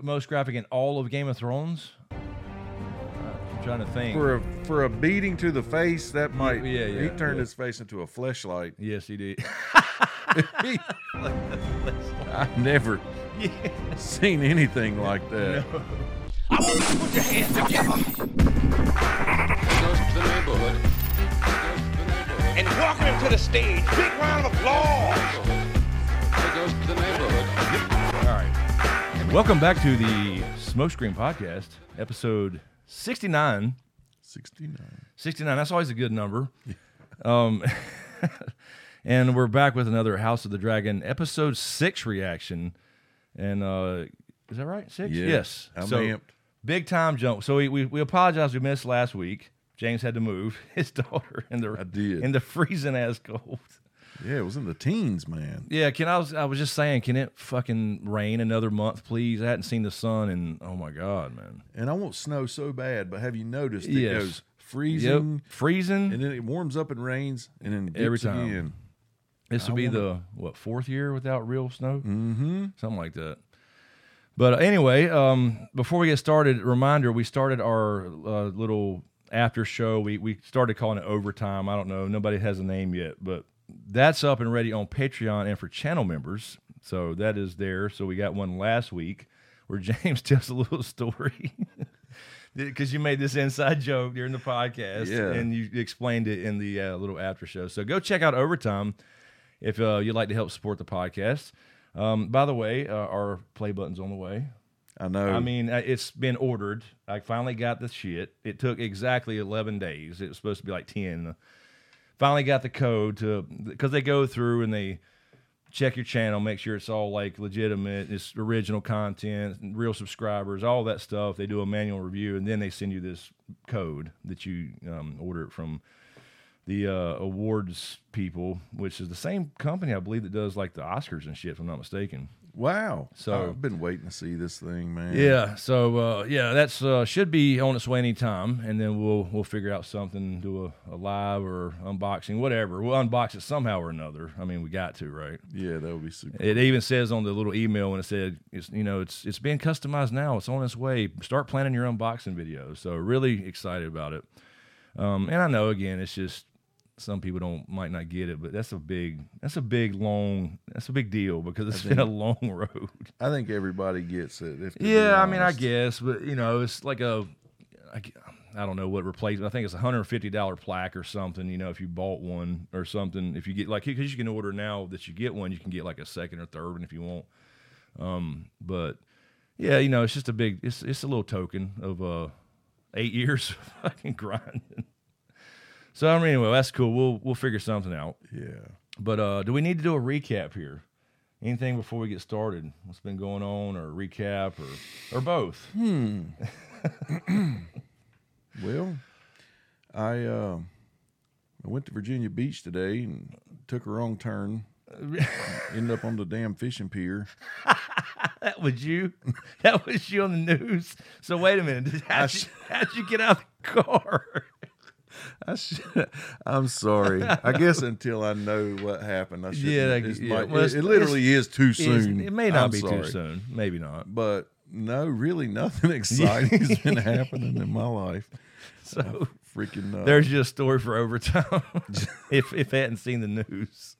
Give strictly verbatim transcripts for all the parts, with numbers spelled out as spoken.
most graphic in all of Game of Thrones? Uh, I'm trying to think. For a for a beating to the face, that might. Yeah, yeah, he turned yeah. his face into a fleshlight. Yes, he did. I've never Yeah. seen anything like that. No. I want you to put your hands together. Goes to the neighborhood. Goes to the neighborhood. And welcome him to the stage. Big round of applause. It goes to the neighborhood. All right. Welcome back to the Smokescreen Podcast, episode sixty-nine. sixty-nine. sixty-nine, that's always a good number. Um, and we're back with another House of the Dragon episode six reaction. And uh, is that right? Six? Yeah, Yes. I'm so, amped. big time jump. So we, we we apologize. We missed last week. James had to move his daughter in the I did. in the freezing ass cold. Yeah, it was in the teens, man. Yeah, can I was I was just saying, can it fucking rain another month, please? I hadn't seen the sun, and oh my god, man. And I want snow so bad, but have you noticed it Yes. goes freezing, Yep, freezing. and then it warms up and rains, and then dips Every time. again. This I will be wanna- the what fourth year without real snow, Mm-hmm. something like that. But uh, anyway, um, before we get started, reminder: we started our uh, little after show. We we started calling it Overtime. I don't know, nobody has a name yet, but that's up and ready on Patreon and for channel members. So that is there. So we got one last week where James tells a little story. Because you made this inside joke during the podcast, Yeah. and you explained it in the uh, little after show. So go check out Overtime if uh, you'd like to help support the podcast. Um, by the way, uh, our play button's on the way. I know. I mean, uh, it's been ordered. I finally got the shit. It took exactly eleven days. It was supposed to be like ten. Finally got the code to, because they go through and they check your channel, make sure it's all like legitimate, it's original content, real subscribers, all that stuff. They do a manual review, and then they send you this code that you um, order it from the uh, awards people, which is the same company, I believe, that does like the Oscars and shit, if I'm not mistaken. wow. So- I've been waiting to see this thing, man. Yeah, so uh, yeah, that's uh, should be on its way anytime, and then we'll we'll figure out something, do a, a live or unboxing, whatever. We'll unbox it somehow or another. I mean, we got to, right? Yeah, that would be super. It even says on the little email when it said, it's, you know, it's it's being customized now. It's on its way. Start planning your unboxing videos. So really excited about it. Um, and I know again, it's just some people don't might not get it, but that's a big that's a big long that's a big deal because it's been a long road. I think everybody gets it. If to be Yeah, I mean, I honest. guess, but you know, it's like a, I, I don't know what replacement. I think it's a hundred and fifty dollar plaque or something. You know, if you bought one or something, if you get like, because you can order now that you get one, you can get like a second or third one if you want. Um, but yeah, you know, it's just a big, it's it's a little token of uh eight years of fucking grinding. So I mean, anyway, that's cool. We'll we'll figure something out. Yeah. But uh, do we need to do a recap here? Anything before we get started? What's been going on, or a recap, or or both? Hmm. Well, I uh, I went to Virginia Beach today and took a wrong turn. Ended up on the damn fishing pier. That was you. That was you on the news. So wait a minute. How'd you, how'd you get out of the car? I sh- I'm sorry. I guess until I know what happened, I should. Yeah, Yeah, that- yeah. it, Well, it's- it literally is too soon. It may not I'm be sorry. too soon. Maybe not. But no, really, nothing exciting has been happening in my life. So Freaking. Uh, there's your story for Overtime. if if they hadn't seen the news.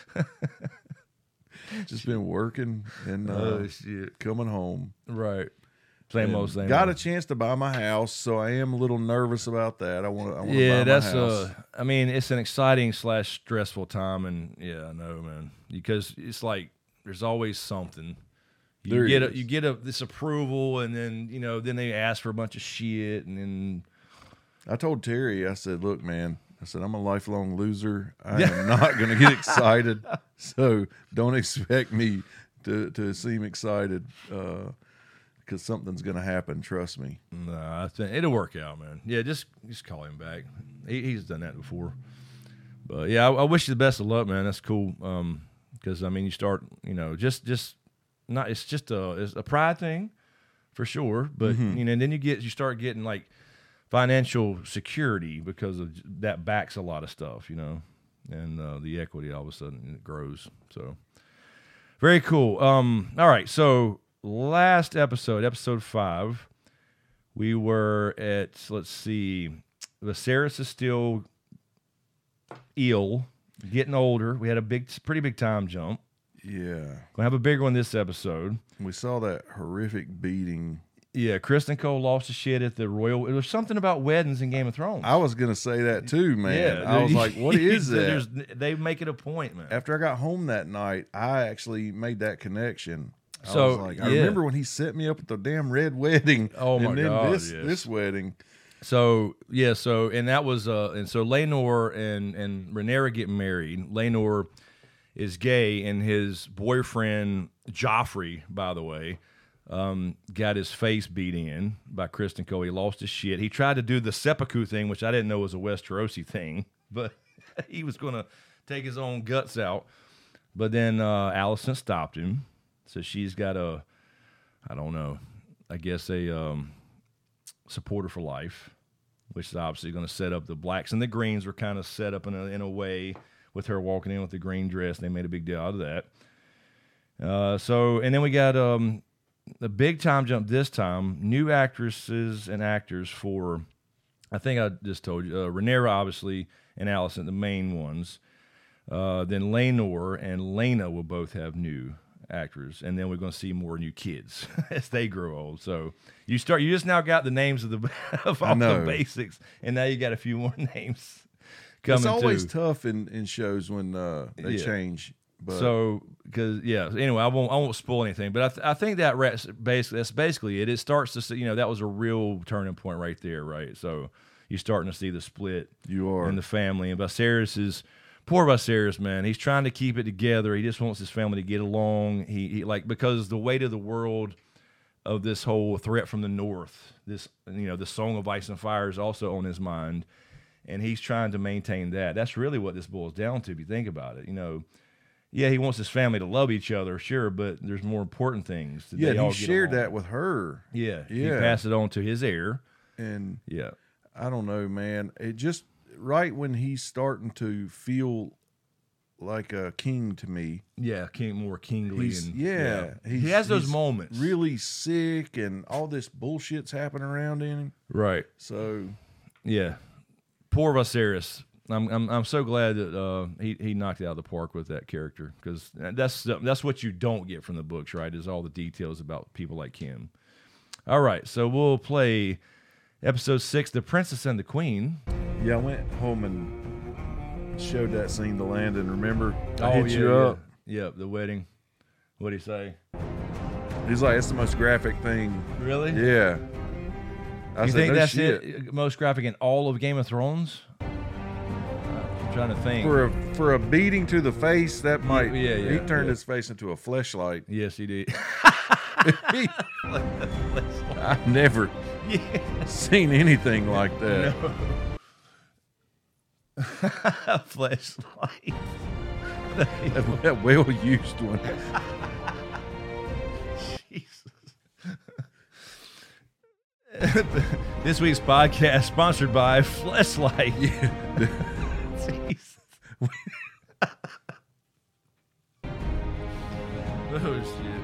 just been working and uh, Oh shit! coming home. Right. Same old And same. Got old. a chance to buy my house, so I am a little nervous about that. I want to. I want to Yeah, buy that's my house. uh. I mean, it's an exciting slash stressful time, and yeah, I know, man. Because it's like there's always something. You There get a, is. you get a this approval, and then you know, then they ask for a bunch of shit, and then I told Terry, I said, "Look, man," I said, "I'm a lifelong loser. I am not going to get excited, so don't expect me to to seem excited." Uh, Because something's gonna happen, trust me. no, I think it'll work out, man. Yeah, just just call him back. He, he's done that before. But yeah, I, I wish you the best of luck, man. That's cool. Um, because I mean, you start, you know, just just not. It's just a it's a pride thing, for sure. But you know, and then you get you start getting like financial security because of that backs a lot of stuff, you know, and uh, the equity all of a sudden it grows. So very cool. Um, all right, so. last episode, episode five, we were at, let's see, Viserys is still ill, getting older. We had a big, pretty big time jump. Yeah. Gonna have a bigger one this episode. We saw that horrific beating. Yeah, Kristen Cole lost his shit at the Royal. It was something about weddings in Game of Thrones. I was going to say that too, man. Yeah, I was like, what is there's- that? They make it a point, man. After I got home that night, I actually made that connection. I So, was like, I yeah. remember when he set me up at the damn red wedding. Oh, my and then God, this, yes. this wedding. So yeah, so and that was uh, and so Laenor and and Rhaenyra get married. Laenor is gay, and his boyfriend Joffrey, by the way, um, got his face beat in by Kristen Cole. He lost his shit. He tried to do the seppuku thing, which I didn't know was a Westerosi thing, but he was going to take his own guts out. But then uh, Alicent stopped him, so she's got a, I don't know, I guess a um, supporter for life, which is obviously going to set up the blacks and the greens were kind of set up in a, in a way with her walking in with the green dress. They made a big deal out of that. Uh, so, and then we got um, the big time jump this time, new actresses and actors for, I think I just told you, uh, Rhaenyra, obviously, and Alicent, the main ones. Uh, then Laenor and Laena will both have new actors, and then we're going to see more new kids as they grow old. So you start, you just now got the names of the of all the know. basics, and now you got a few more names coming. It's always too. tough in, in shows when uh, they Yeah. change. But So, because yeah. Anyway, I won't I won't spoil anything, but I, th- I think that rats basically that's basically it. It starts to see, you know, that was a real turning point right there, right? So you're starting to see the split you are. in the family, and Viserys is poor Viserys, man. He's trying to keep it together. He just wants his family to get along. He, he like because the weight of the world of this whole threat from the north, this you know, the Song of Ice and Fire is also on his mind, and he's trying to maintain that. That's really what this boils down to if you think about it. You know, yeah, he wants his family to love each other, sure, but there's more important things. That yeah, they all he get shared along. that with her. Yeah, he Yeah. passed it on to his heir. And Yeah, I don't know, man. It just right when he's starting to feel like a king to me. yeah, king more kingly He's and yeah, he he's- has those he's moments. Really sick, and all this bullshit's happening around him. Right. So Yeah, poor Viserys. I'm I'm I'm so glad that uh, he he knocked it out of the park with that character, because that's that's what you don't get from the books, right? Is all the details about people like him. All right, so we'll play episode six, "The Princess and the Queen." yeah, I went home and showed that scene to Landon. Remember, I Oh, hit yeah, you yeah. up. Yeah, the wedding. What'd he say? He's like, "It's the most graphic thing." Really? Yeah. I You said, think "No that's shit." it? Most graphic in all of Game of Thrones? I'm trying to think. For a for a beating to the face, that might. yeah, yeah, He turned yeah. his face into a fleshlight. Yes, he did. I've never Yeah. seen anything like that. Flashlight. That, that well used one. Jesus. This week's podcast sponsored by Fleshlight. Jesus. Oh shit.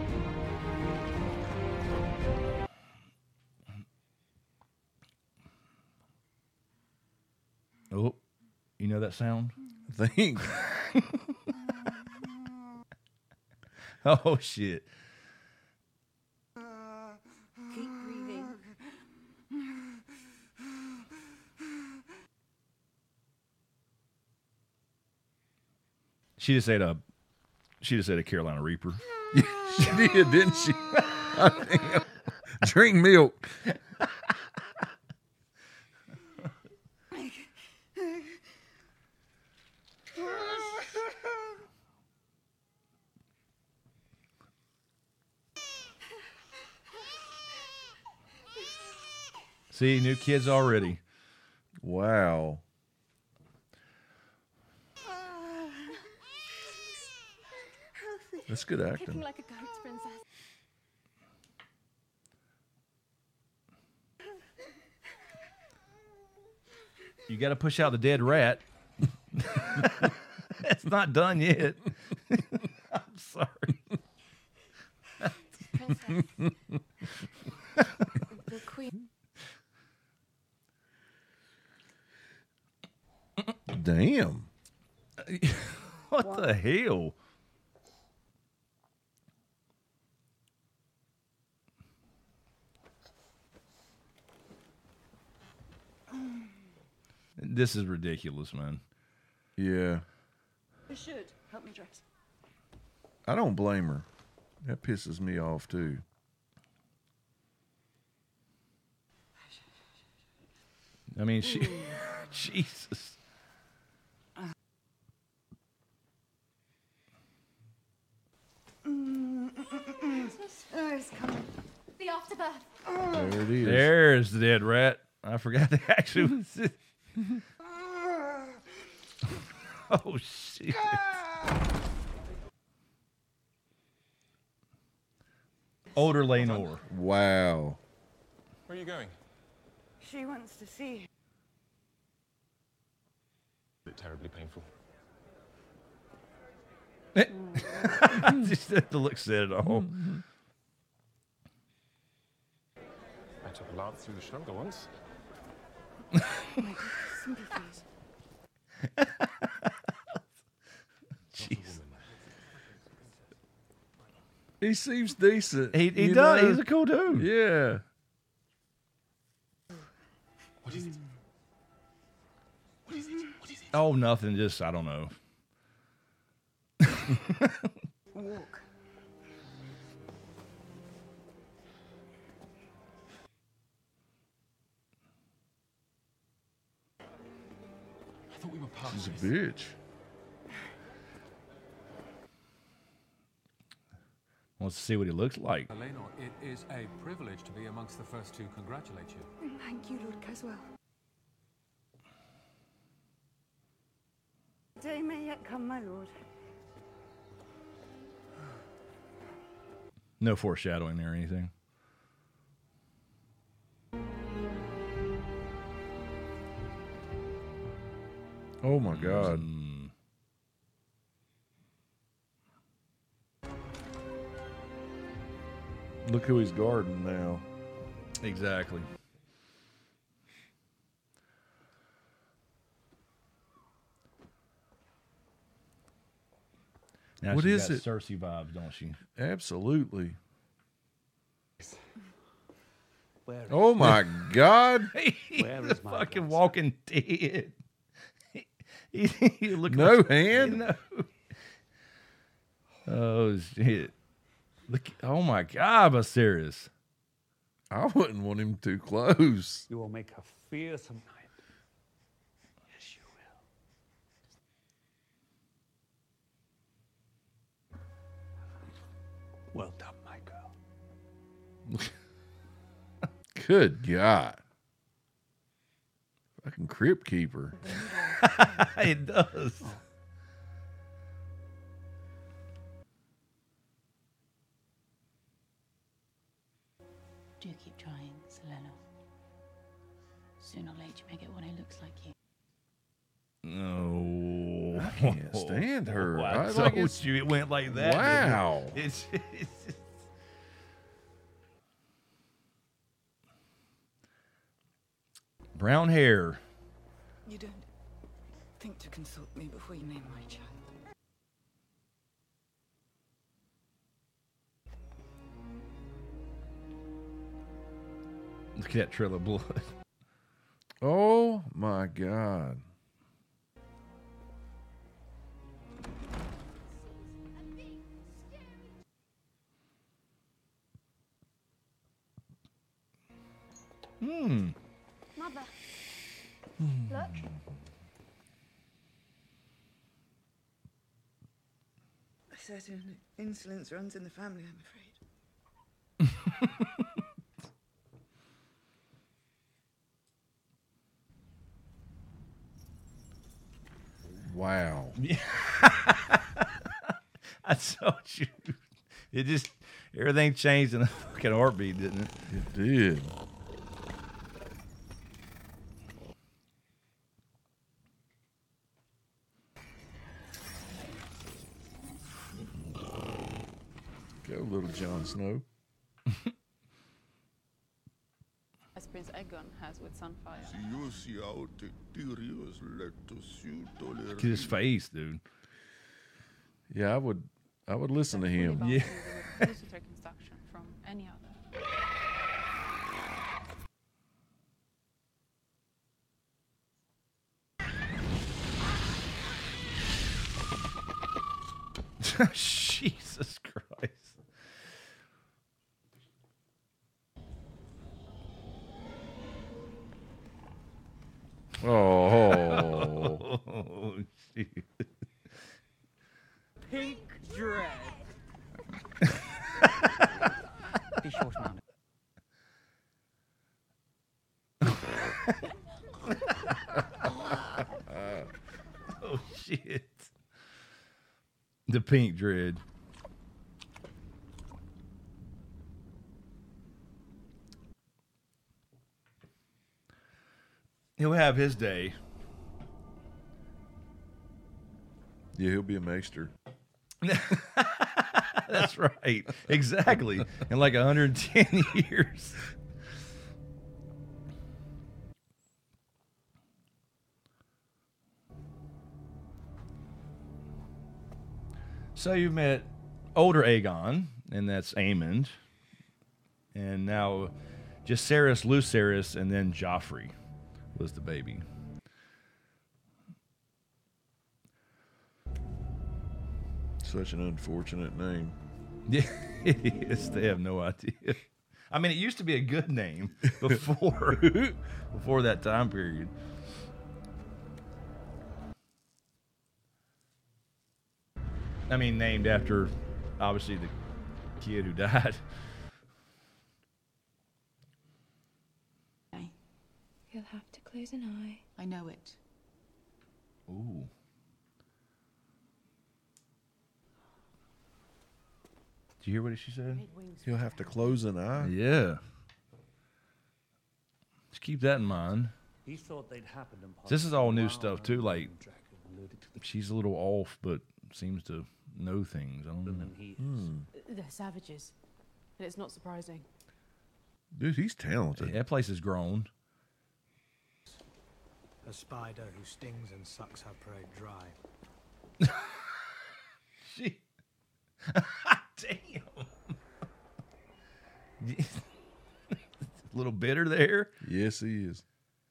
Oh, you know that sound? I think. Oh shit. Keep breathing. She just ate a she just ate a Carolina Reaper. She did, didn't she? Drink milk. See, new kids already. Wow. That's good Kicking acting. like a goat's princess. You got to push out the dead rat. It's not done yet. I'm sorry. Princess. The queen. Damn. What the hell? This is ridiculous, man. Yeah. You should help me dress. I don't blame her. That pisses me off too. I mean, she, Jesus. Oh, it's coming. The afterbirth. There it is. There's the dead rat. I forgot they actually was it. Oh, shit. Older Lenore. Wow. Where are you going? She wants to see. Is it terribly painful? Just the look said it all. I took a lance through the shoulder once. Sympathies. Jeez. He seems decent. He, he you does. know? He's a cool dude. Yeah. What is it? What is it? What is it? Oh, nothing. Just, I don't know. Walk. I thought we were past She's a this. bitch. Wants to see what he looks like. Eleanor, it is a privilege to be amongst the first to congratulate you. Thank you, Lord Caswell. Day may yet come, my lord. No foreshadowing there or anything. Oh my God. Mm. Look who he's guarding now. Exactly. Now What she's is got it? Cersei vibes, don't she? Absolutely. Where is, Oh my God. where is my Fucking grandson? Walking Dead. he, he look No like- hand? No. Oh shit! Look! Oh my God, Viserys. I wouldn't want him too close. You will make a fearsome night. Yes, you will. Well done, my girl. Good God. Fucking crypt keeper. It does. Do keep trying, Selena. Sooner or later, you may get one who looks like you. No, I can't stand her. Oh, I, I told like it's- you it went like that. didn't it? Wow. It's, it's brown hair. You don't think to consult me before you name my child. Look at that trail of blood. Oh my God. Hmm. Mother. Look. A certain insolence runs in the family, I'm afraid. Wow. I told you. It just everything changed in a fucking heartbeat, didn't it? It did. Go, little Jon Snow. As Prince Aegon has with Sunfire. Look at his face, dude. Yeah, I would. I would listen to Fully him. bound Yeah. to the most reconstruction from any other. Jesus Christ. Oh, Oh, shit. Pink dread. Be short amount. Oh, shit. The pink dread. He'll have his day. yeah, he'll be a maester. That's right. Exactly. In like one hundred ten years. So you met older Aegon, and that's Aemond. And now Jacaerys, Lucerys, and then Joffrey was the baby. Such an unfortunate name. Yeah, it is. They have no idea. I mean, it used to be a good name before before that time period. I mean, named after obviously the kid who died. He'll have to close an eye. I know it. Ooh. Did you hear what she said? He'll have to close an eye. Yeah. Just keep that in mind. He thought they'd happened in This is all new stuff too. Like she's a little off, but seems to know things. I don't know. Hmm. They're savages. And it's not surprising. Dude, he's talented. That place has grown. A spider who stings and sucks her prey dry. She. Damn. A little bitter there. Yes, he is.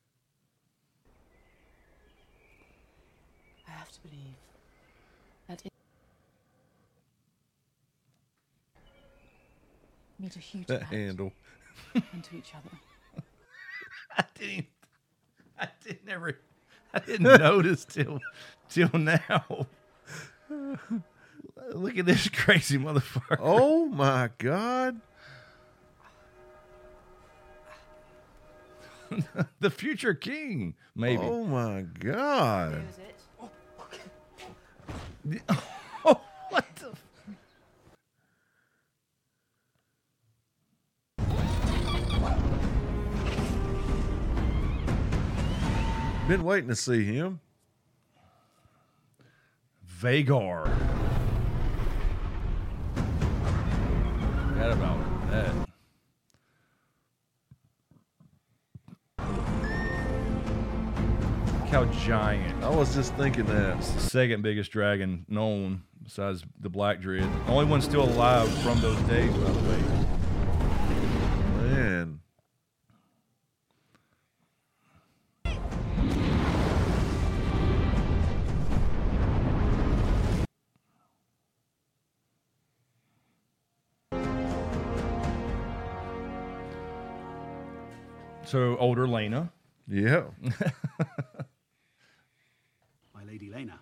I have to believe that it meet a huge That amount handle. into each other. I didn't. I didn't ever. I didn't notice till till now. Look at this crazy motherfucker. Oh my God. The future king, maybe. Oh my God. Is it? Oh, what the? Been waiting to see him. Vagar. Forgot about that. Look how giant. I was just thinking that. It's the second biggest dragon known besides the Black Dread. Only one still alive from those days, by the way. Man. So older Lena. Yeah. My Lady Lena.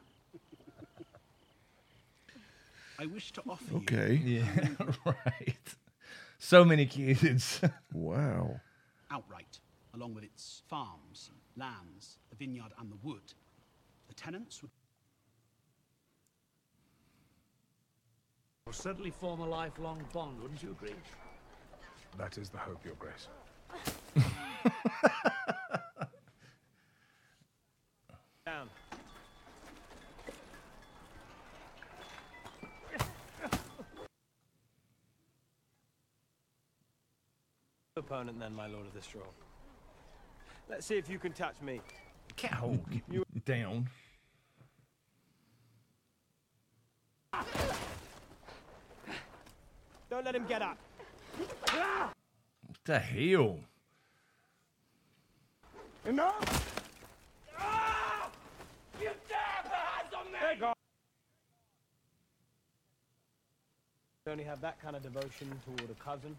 I wish to offer Okay. you Yeah, right. So many kids. Wow. outright, along with its farms, lands, the vineyard, and the wood. The tenants would. Will certainly form a lifelong bond, wouldn't you agree? That is the hope, Your Grace. Down. opponent then, my lord of the straw. Let's see if you can touch me. Cow, you down. Don't let him get up. What the hell? Enough! Ah! You dare put hands on me! There you go. You only have that kind of devotion toward a cousin.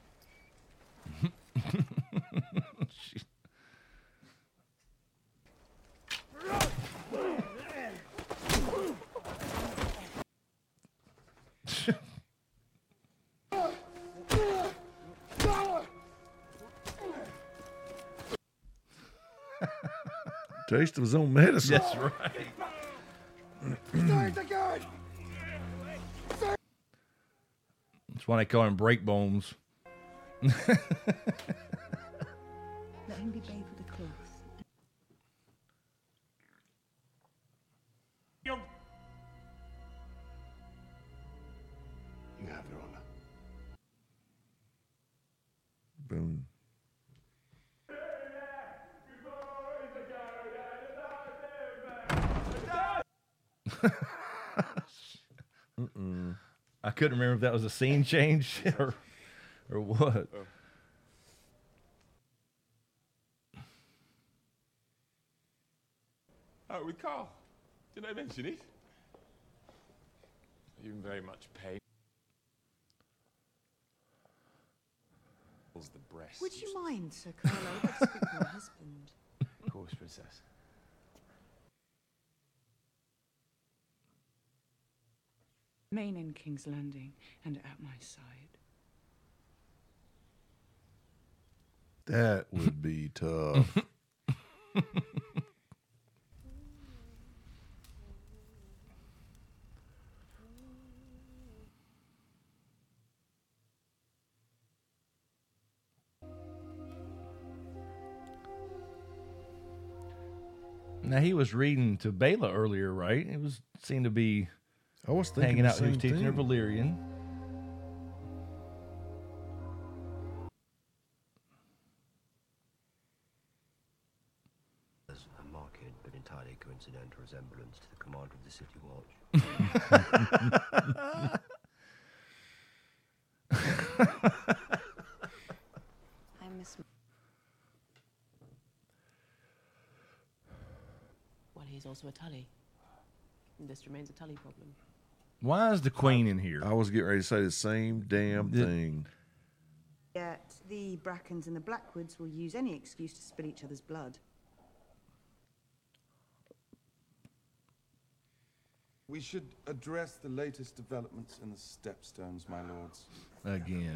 Taste of his own medicine. That's right. Start again! That's why they call him break bones. Let him be bathed with a cloth. You You have your honor. Boom. Mm-mm. I couldn't remember if that was a scene change or or what. Oh. Oh, with Carl. Did I mention it? Are you in very much pain? The breast. Would you mind, Sir Carlo? Let's speak to my husband. Of course, princess. Remain in King's Landing and at my side. That would be tough. Now he was reading to Bela earlier, right? It was seemed to be I was thinking hanging the out. He was same teaching her thing. Valyrian. As a marked but entirely coincidental resemblance to the commander of the City Watch. I miss. Well, he's also a Tully. This remains a Tully problem. Why is the Queen in here? I was getting ready to say the same damn The- thing. Yet the Brackens and the Blackwoods will use any excuse to spill each other's blood. We should address the latest developments in the Stepstones, my lords. Again.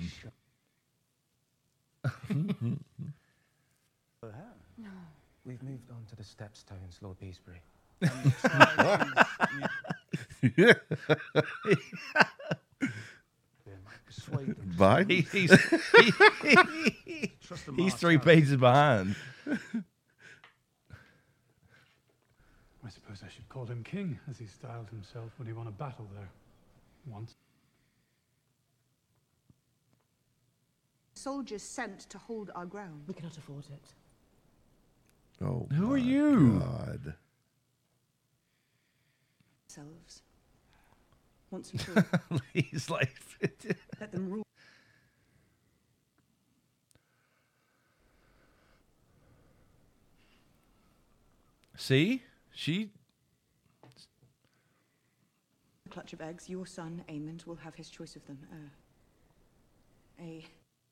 No. We've moved on to the Stepstones, Lord Beesbury. Biden? He- he's he- Trust the he's March three out. pages behind. I suppose I should call him king, as he styled himself when he won a battle there. Once. Soldiers sent to hold our ground. We cannot afford it. Oh, Who are my you? God. Selves. Once and for all. He's like, Let them rule. see, she. A clutch of eggs. Your son, Aemond, will have his choice of them. Uh, a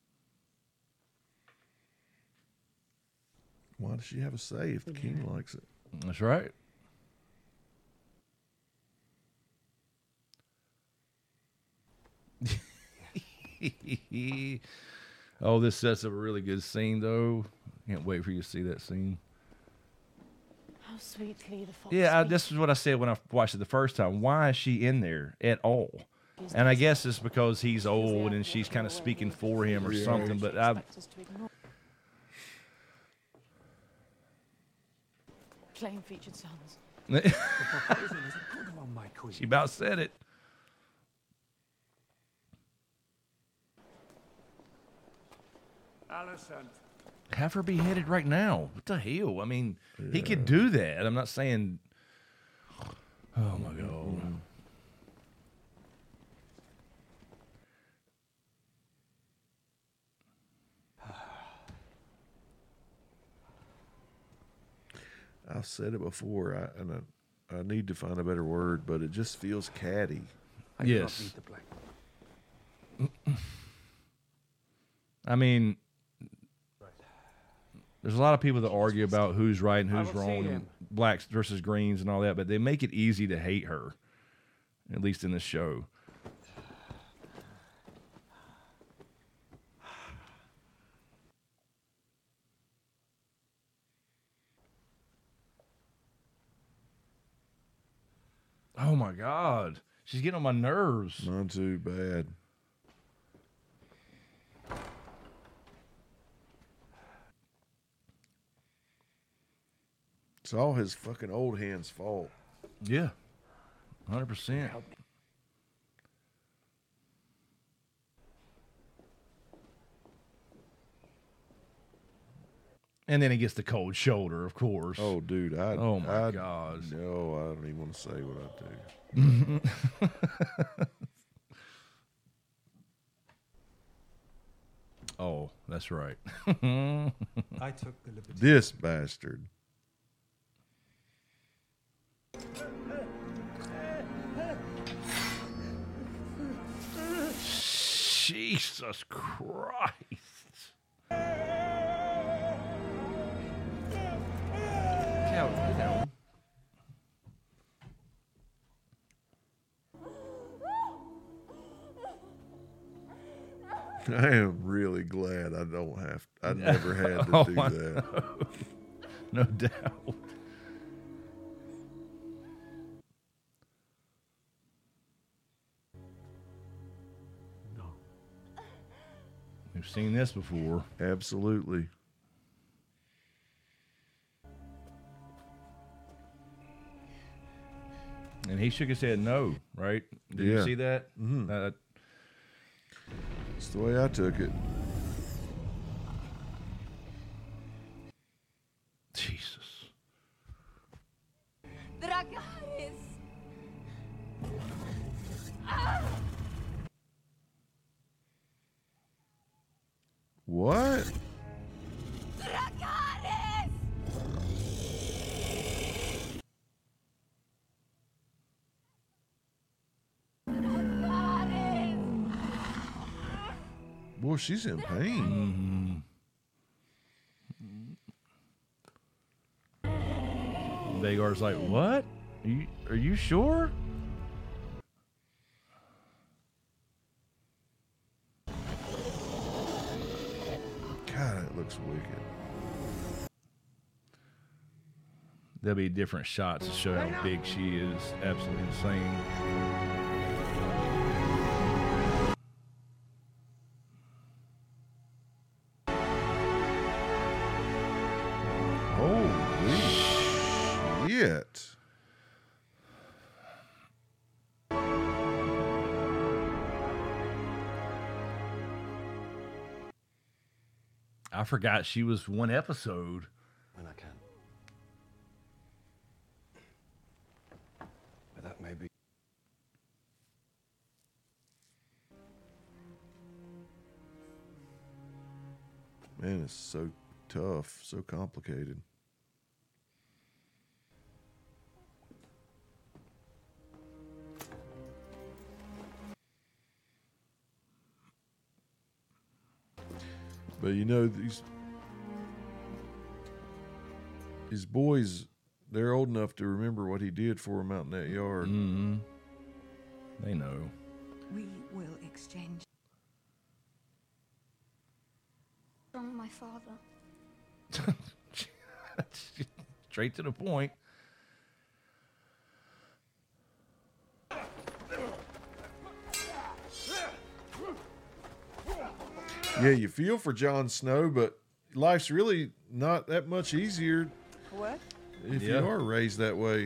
Why does she have a say if the king likes it? That's right. Oh, this sets up a really good scene, though. Can't wait for you to see that scene. How sweetly the fox. Yeah, I, speaks. this is what I said when I watched it the first time. Why is she in there at all? And I guess it's because he's old and she's kind of speaking for him or something. But I, Expect us to ignore. Plain featured sons. The proposal is a good one, my queen. she about said it. Alicent. Have her beheaded right now. What the hell? I mean, he Yeah. could do that. I'm not saying. Oh my God. I've said it before, I, and I, I need to find a better word, but it just feels catty. I cannot Yes. beat the black. I mean, there's a lot of people that argue about who's right and I who's will see wrong, him. blacks versus greens and all that, but they make it easy to hate her, at least in this show. Oh my God. She's getting on my nerves. Not too bad. It's all his fucking old hand's fault. Yeah. one hundred percent. And then he gets the cold shoulder, of course. Oh, dude, I. Oh my I, God. No, I don't even want to say what I do. Oh, that's right. I took the liberty. This bastard. Jesus Christ. Yeah, you know. I am really glad I don't have. I never had to Oh, do I that. know. No doubt. We've seen this before. Absolutely. And he shook his head no, right? Did you Yeah. see that? Mhm. Uh, That's the way I took it. Jesus. Dracarys! Ah! What? Dracarys! Boy, she's in pain. Vagar's like, what? Are you, are you sure? God, it looks wicked. There'll be different shots to show how big she is. Absolutely insane. Holy shit. I forgot she was one episode. When I can. But that may be. Man, it's so tough, so complicated. But you know, these his boys, they're old enough to remember what he did for them out in that yard. Mm-hmm. They know. We will exchange. From my father. Straight to the point. Yeah, you feel for Jon Snow, but life's really not that much easier What? if Yeah. you are raised that way.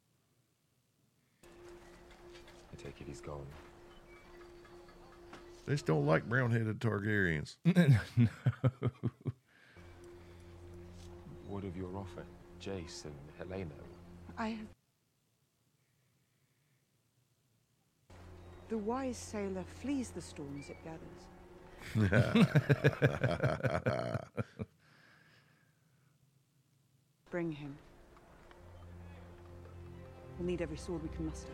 I take it he's gone. They just don't like brown-headed Targaryens. No. What of your offer, Jace and Helena? I have. The wise sailor flees the storms it gathers. Bring him. We'll need every sword we can muster.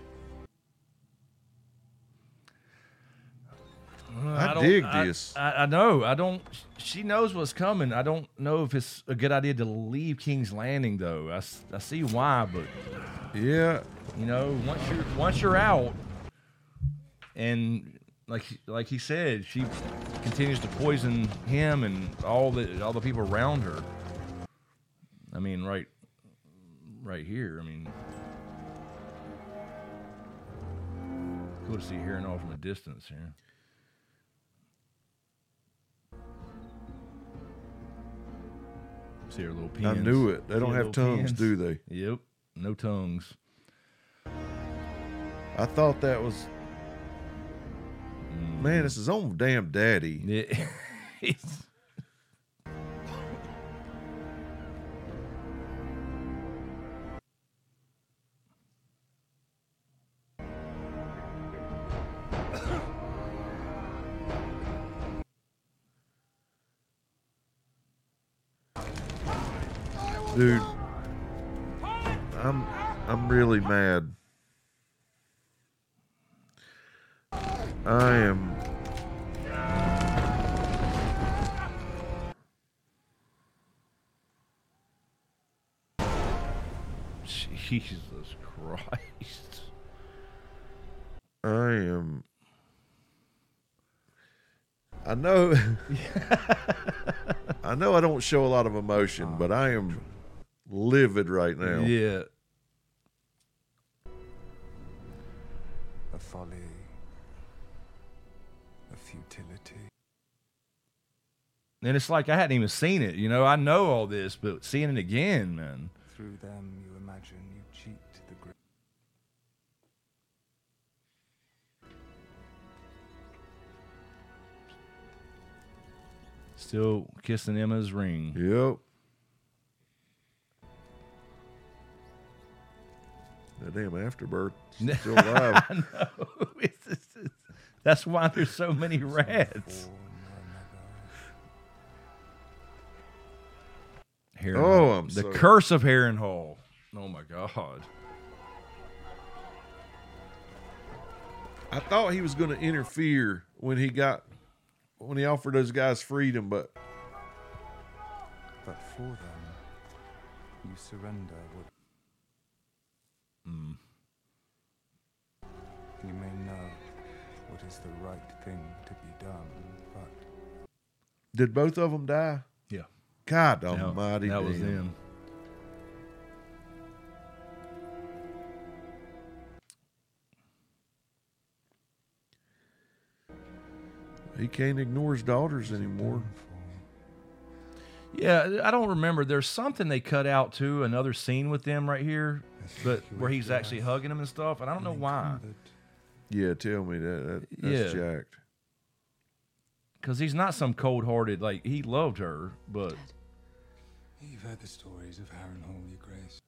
I, don't- dig I- this. I, I know. I don't. She knows what's coming. I don't know if it's a good idea to leave King's Landing, though. I, s- I see why, but yeah, you know, once you're once you're out, and like like he said, she continues to poison him and all the all the people around her. I mean, right, right here. I mean, cool to see Harrenhal from a distance here. See her little pins. I knew it. They See don't her have little tongues, pins? do they? Yep, no tongues. I thought that was. Man, it's his own damn daddy. Yeah. It's- Dude, I'm I'm really mad. I am. Jesus Christ. I am. I know. I know I don't show a lot of emotion, but I am livid right now. Yeah. A folly. A futility. And it's like I hadn't even seen it. You know, I know all this, but seeing it again, man. Through them you imagine you cheat the great. Still kissing Emma's ring. Yep. That damn afterbirth still alive. I know. It's, it's, it's, that's why there's so many rats. Harrenhal. Oh, I'm the so- curse of Harrenhal. Oh my God. I thought he was going to interfere when he got when he offered those guys freedom, but But for them, you surrender what Mm. you may know what is the right thing to be done, but did both of them die? Yeah. God That- Almighty, That was damn. them. He can't ignore his daughters anymore. Yeah, I don't remember. There's something they cut out too, another scene with them right here, but where he's actually hugging them and stuff, and I don't know why. Yeah, tell me that. that that's Yeah. jacked. Because he's not some cold-hearted, like, he loved her, but... you've heard the stories of Harrenhal, Your Grace.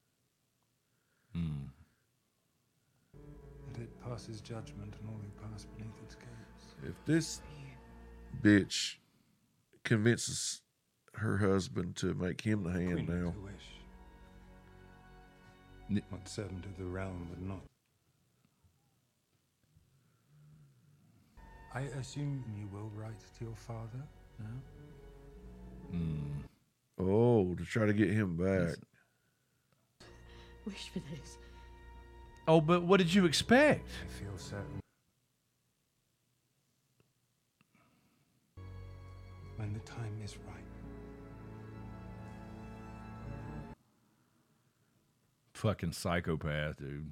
Hmm. That it passes judgment on all who pass beneath its gates. If this bitch convinces her husband to make him the hand Queen now, of the wish. What servant of the realm would not? I assume you will write to your father now? Hmm. oh, to try to get him back. Wish for this. Oh, but what did you expect? I feel certain. When the time is right. Fucking psychopath, dude.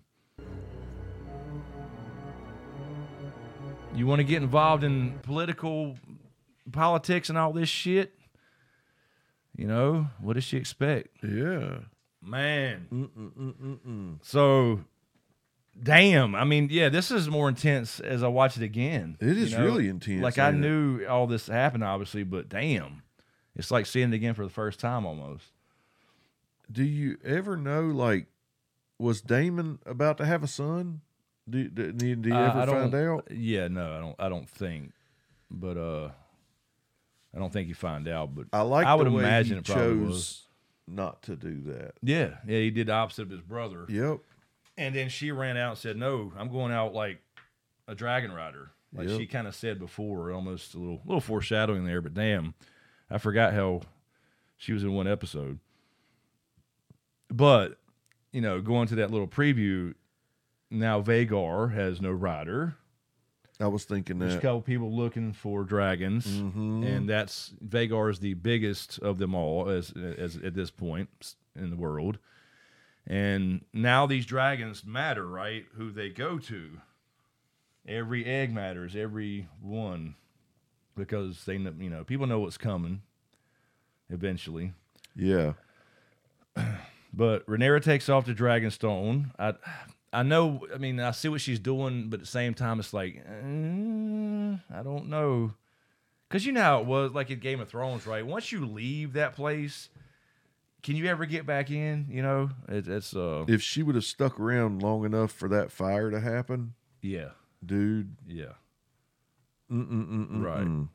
You want to get involved in political politics and all this shit? You know, what does she expect? Yeah. Man. Mm-mm-mm-mm-mm. So, damn. I mean, yeah, this is more intense as I watch it again. It is you know? really intense. Like I ain't it? knew all this happened, obviously, but damn, it's like seeing it again for the first time almost. Do you ever know, like, was Damon about to have a son? Do, do, do you Uh, ever I don't- find out? Yeah, no, I don't. I don't think, but uh, I don't think you find out. But I like I would the way imagine he it probably chose was. not to do that. Yeah, yeah, he did the opposite of his brother. Yep. And then she ran out and said, "No, I'm going out like a dragon rider," like Yep. she kind of said before. Almost a little, little foreshadowing there. But damn, I forgot how she was in one episode. But you know, going to that little preview, now Vagar has no rider. I was thinking There's a that. couple people looking for dragons, Mhm. and that's Vagar is the biggest of them all as as at this point in the world. And now these dragons matter, right? Who they go to. Every egg matters, every one, because they know, you know, people know what's coming eventually. Yeah. But Rhaenyra takes off the Dragonstone. I I know, I mean, I see what she's doing, but at the same time, it's like, uh, I don't know. Because you know how it was, like in Game of Thrones, right? Once you leave that place, can you ever get back in? You know, it, it's... uh. If she would have stuck around long enough for that fire to happen, Yeah. dude. Yeah. Mm-mm-mm-mm. Right.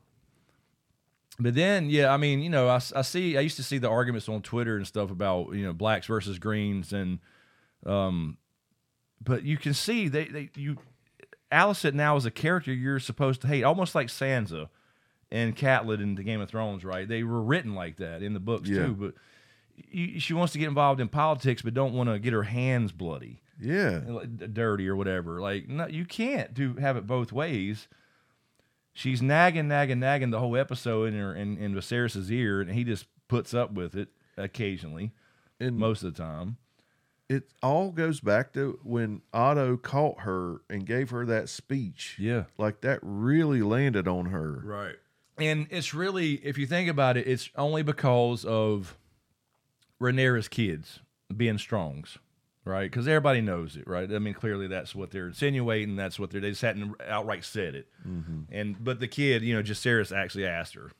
But then, yeah, I mean, you know, I, I see, I used to see the arguments on Twitter and stuff about, you know, blacks versus greens, and, um, but you can see they, they, you, Alicent now is a character you're supposed to hate, almost like Sansa and Catelyn in the Game of Thrones, right? They were written like that in the books Yeah. too, but you, she wants to get involved in politics, but don't want to get her hands bloody, Yeah. like, dirty or whatever. Like, no, you can't do have it both ways. She's nagging, nagging, nagging the whole episode in her in, in Viserys' ear, and he just puts up with it occasionally, And most of the time. it all goes back to when Otto caught her and gave her that speech. Yeah. Like that really landed on her. Right. And it's really, if you think about it, it's only because of Rhaenyra's kids being Strongs, right? Because everybody knows it, right? I mean, clearly that's what they're insinuating. That's what they're, they just hadn't outright said it. Mm-hmm. And but the kid, you know, Jacaerys actually asked her.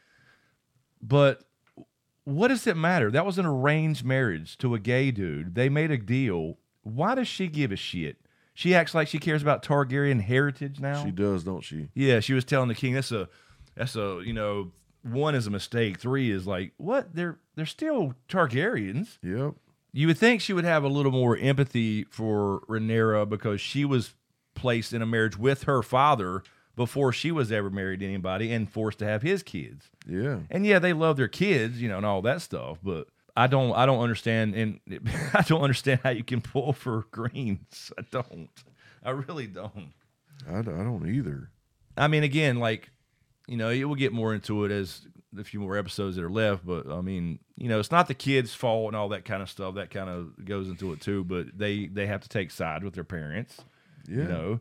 But what does it matter? That was an arranged marriage to a gay dude. They made a deal. Why does she give a shit? She acts like she cares about Targaryen heritage now. She does, don't she? Yeah, she was telling the king that's a that's a you know one is a mistake. Three is like what? They're they're still Targaryens. Yep. You would think she would have a little more empathy for Rhaenyra because she was placed in a marriage with her father before she was ever married to anybody and forced to have his kids. Yeah. And yeah, they love their kids, you know, and all that stuff. But I don't, I don't understand, and I don't understand how you can pull for greens. I don't. I really don't. I, don't- I don't either. I mean, again, like, you know, we'll get more into it as a few more episodes that are left. But I mean, you know, it's not the kids' fault and all that kind of stuff. That kind of goes into it too. But they they have to take sides with their parents. Yeah. You know.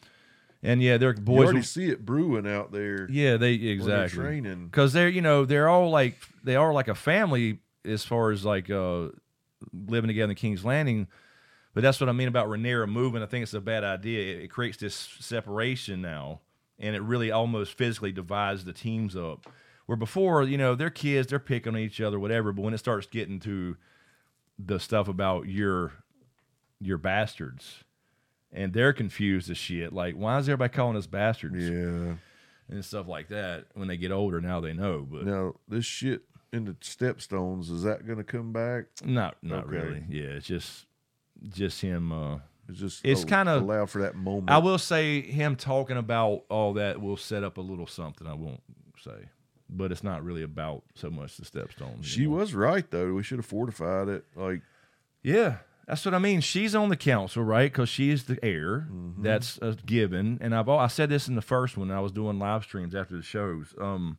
And yeah, their You boys already will- see it brewing out there. Yeah, they when they're exactly training. because they're you know they're all like they are like a family as far as like uh, living together in King's Landing. But that's what I mean about Rhaenyra moving. I think it's a bad idea. It, it creates this separation now, and it really almost physically divides the teams up. Where before, you know, they're kids, they're picking on each other, whatever. But when it starts getting to the stuff about your your bastards, and they're confused as shit. Like, why is everybody calling us bastards? Yeah. And stuff like that. When they get older, now they know. But Now, this shit in the Stepstones, is that going to come back? not not Okay. really. Yeah, it's just just him. Uh, It's just it's al- kind of allow for that moment. I will say him talking about all that will set up a little something. I won't say, but it's not really about so much the Stepstones. She anymore. was right, though. We should have fortified it. Like, Yeah, that's what I mean. She's on the council, right? Because she is the heir. Mm-hmm. That's a given. And I've al- I said this in the first one. I was doing live streams after the shows. Um,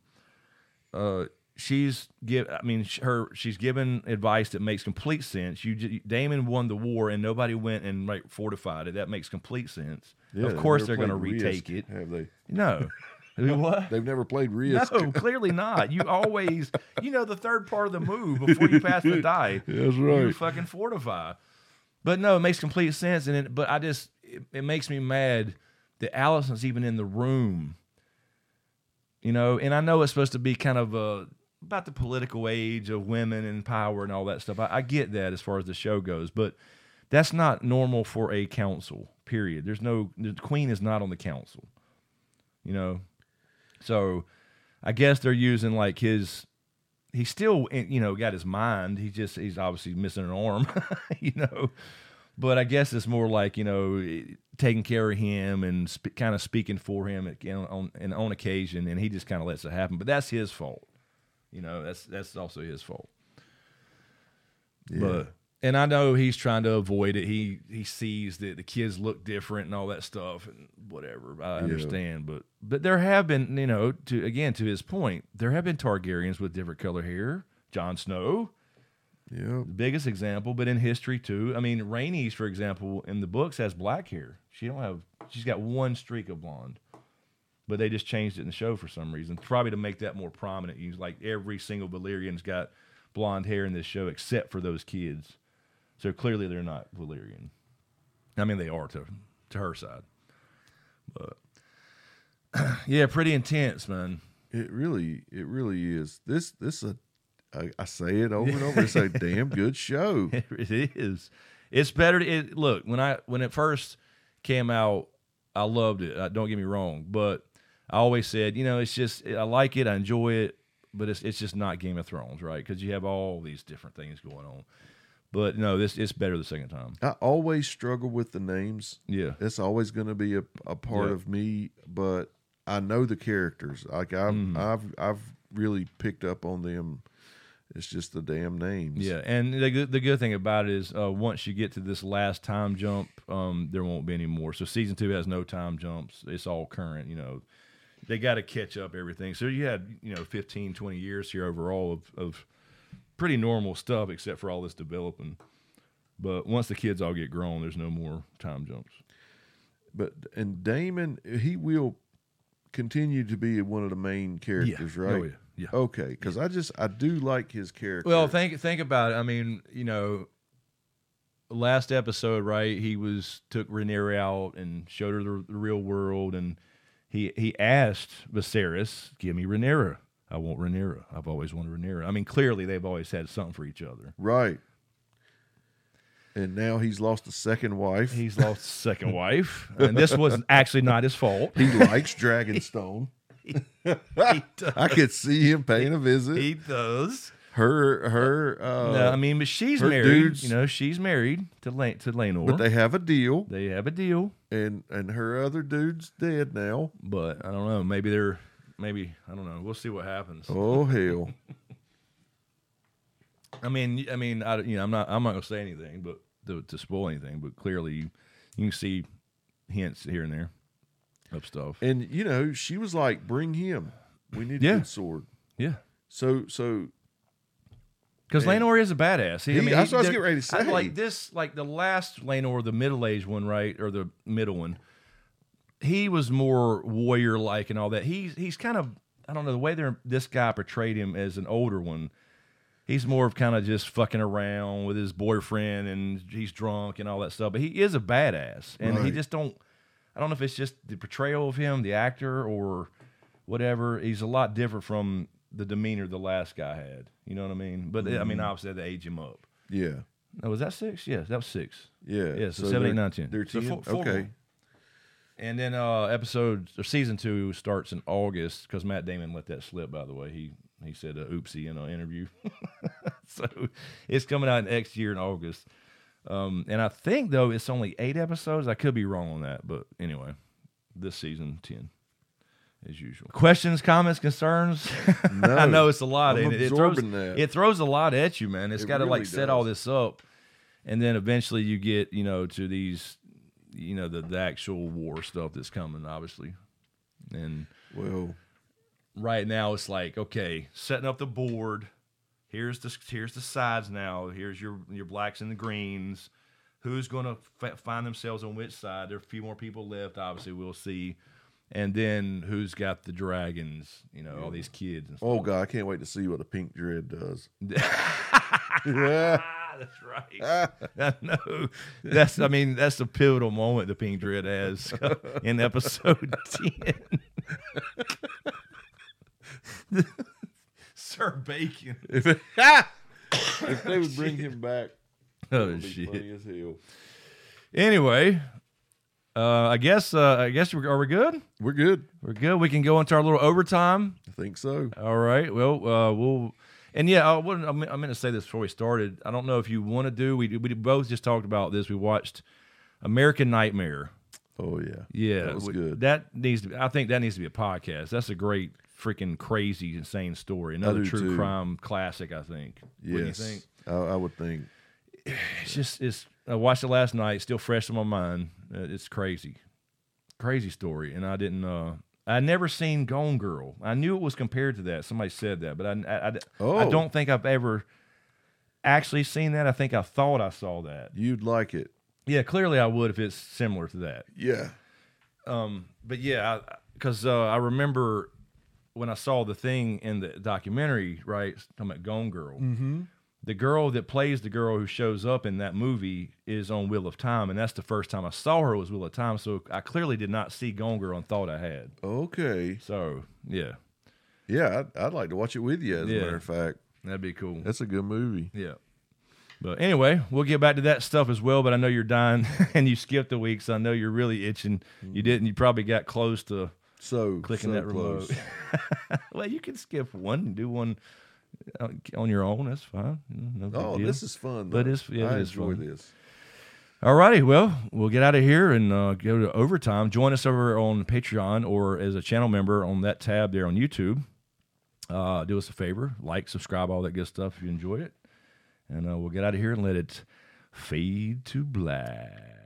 uh, she's give. I mean, sh- her. She's given advice that makes complete sense. You, j- Damon won the war, and nobody went and like fortified it. That makes complete sense. yeah, of they've course, never they're going to played retake Risk, it. Have they? No. I mean, what? They've never played Risk. No, clearly not. You always, you know, the third part of the move before you pass the die. That's You right. fucking fortify. But no, it makes complete sense. And it, but I just, it, it makes me mad that Allison's even in the room. You know, and I know it's supposed to be kind of uh, about the political age of women and power and all that stuff. I, I get that as far as the show goes, but that's not normal for a council, period. There's no, the queen is not on the council, you know? So I guess they're using like his, he's still, you know, got his mind. He just, he's obviously missing an arm, you know? But I guess it's more like, you know, taking care of him and sp- kind of speaking for him at, you know, on, and on occasion, and he just kind of lets it happen. But that's his fault. You know, that's that's also his fault. Yeah. But and I know he's trying to avoid it. He he sees that the kids look different and all that stuff and whatever. I Yeah. understand, but but there have been, you know, to again to his point, there have been Targaryens with different color hair. Jon Snow. Yeah. The biggest example, but in history too. I mean, Rhaenys, for example, in the books has black hair. She don't have. She's got one streak of blonde, but they just changed it in the show for some reason, probably to make that more prominent. You like every single Valyrian's got blonde hair in this show except for those kids, so clearly they're not Valyrian. I mean, they are to to her side, but yeah, pretty intense, man. It really, it really is. This, this a. I, I say it over and over. It's a damn good show. It is. It's better. To, it, look, when I when it first came out, I loved it. Uh, don't get me wrong, but I always said, you know, it's just I like it, I enjoy it, but it's it's just not Game of Thrones, right? Because you have all these different things going on. But no, this it's better the second time. I always struggle with the names. Yeah, it's always going to be a, a part yeah. of me, but I know the characters. Like I've Mm. I've I've really picked up on them. It's just the damn names. Yeah, and the good, the good thing about it is uh, once you get to this last time jump, um, there won't be any more. So season two has no time jumps. It's all current, you know. They got to catch up everything. So you had, you know, fifteen, twenty years here overall of, of pretty normal stuff except for all this developing. But once the kids all get grown, there's no more time jumps. But and Damon, he will continue to be one of the main characters, Yeah. right? Oh, yeah. Yeah. Okay, because I just I do like his character. Well, think think about it. I mean, you know, last episode, right? He was took Rhaenyra out and showed her the, the real world, and he he asked Viserys, "Give me Rhaenyra. I want Rhaenyra. I've always wanted Rhaenyra." I mean, clearly they've always had something for each other, right? And now he's lost a second wife. He's lost a second wife, and this was actually not his fault. He likes Dragonstone. he, he does. I could see him paying a visit. He does. Her, her. Uh, no, I mean, but she's her married. dudes- You know, she's married to La- to Laenor. But they have a deal. They have a deal, and and her other dude's dead now. But I don't know. Maybe they're. Maybe I don't know. We'll see what happens. Oh hell! I mean, I mean, I, you know, I'm not. I'm not gonna say anything, but to, to spoil anything. But clearly, you, you can see hints here and there of stuff. And you know, she was like, "Bring him. We need Yeah. a good sword." Yeah. So so. Because Man. Laenor is a badass. He, He- I mean, that's he- what I was the- getting ready to I- say. like this, like the last Laenor, the middle-aged one, right, or the middle one. He was more warrior-like and all that. He's he's kind of I don't know the way they're this guy portrayed him as an older one. He's more of kind of just fucking around with his boyfriend and he's drunk and all that stuff. But he is a badass, and he Right. just don't. I don't know if it's just the portrayal of him, the actor, or whatever. He's a lot different from the demeanor the last guy had. You know what I mean? But I mean, Mhm. obviously they had to age him up. Yeah. Oh, was that six? Yes, that was six. Yeah. Yeah, so, So seven, they're- eight, nine, ten. they're So ten? four- four Okay. more. And then uh, episode or season two starts in August because Matt Damon let that slip. By the way, he he said uh, "oopsie" in an interview. So it's coming out next year in August. Um, and I think though it's only eight episodes. I could be wrong on that, but anyway, this season ten. As usual. Questions, comments, concerns? No, I know it's a lot. I'm and it, it throws, absorbing that. it throws a lot at you, man. It's It got to really like set all does. this up, and then eventually you get, you know, to these, you know, the, the actual war stuff that's coming, obviously. And well, right now it's like, okay, setting up the board. Here's the here's the sides now. Here's your your blacks and the greens. Who's going to f- find themselves on which side? There are a few more people left. Obviously, we'll see. And then who's got the dragons? You know, all these kids. And stuff. oh god, I can't wait to see what a pink dread does. Yeah. That's right. I know. That's. I mean, that's the pivotal moment the Pink Dread has in episode ten. Sir Bacon. If, it, if they would bring him back, that Oh would be shit. funny as hell. Anyway, uh, I guess. Uh, I guess we're, are we good? We're good. We're good. We can go into our little overtime. I think so. All right. Well, uh, we'll. And yeah, I, wasn't, I meant I meant to say this before we started. I don't know if you want to do. We we both just talked about this. We watched American Nightmare. Oh yeah, Yeah, that was we- good. That needs to. Be, I think that needs to be a podcast. That's a great, freaking crazy, insane story. Another do, true too. crime classic. I think. What do you Yes, think? I, I would think. It's just. It's. I watched it last night. Still fresh in my mind. Uh, It's crazy, crazy story. And I didn't. Uh, I never seen Gone Girl. I knew it was compared to that. Somebody said that, but I. I, I, Oh. I don't think I've ever actually seen that. I think I thought I saw that. You'd like it. Yeah, clearly I would if it's similar to that. Yeah. Um, but yeah, because uh, I remember when I saw the thing in the documentary, right, talking about Gone Girl. Mhm. The girl that plays the girl who shows up in that movie is on Wheel of Time, and that's the first time I saw her was Wheel of Time. So I clearly did not see Gone Girl and thought I had. Okay. So yeah, Yeah, I'd, I'd like to watch it with you. As Yeah. a matter of fact, that'd be cool. that's a good movie. Yeah. But anyway, we'll get back to that stuff as well. But I know you're dying and you skipped a week, so I know you're really itching. You didn't. You probably got close to So clicking so that remote. Well, you can skip one and do one on your own. That's fine. No big Oh, deal. this is fun. But though. it's yeah, I it is enjoy fun. this. All righty. Well, we'll get out of here and uh, go to overtime. Join us over on Patreon or as a channel member on that tab there on YouTube. Uh, do us a favor, like, subscribe, all that good stuff if you enjoyed it. And uh, we'll get out of here and let it fade to black.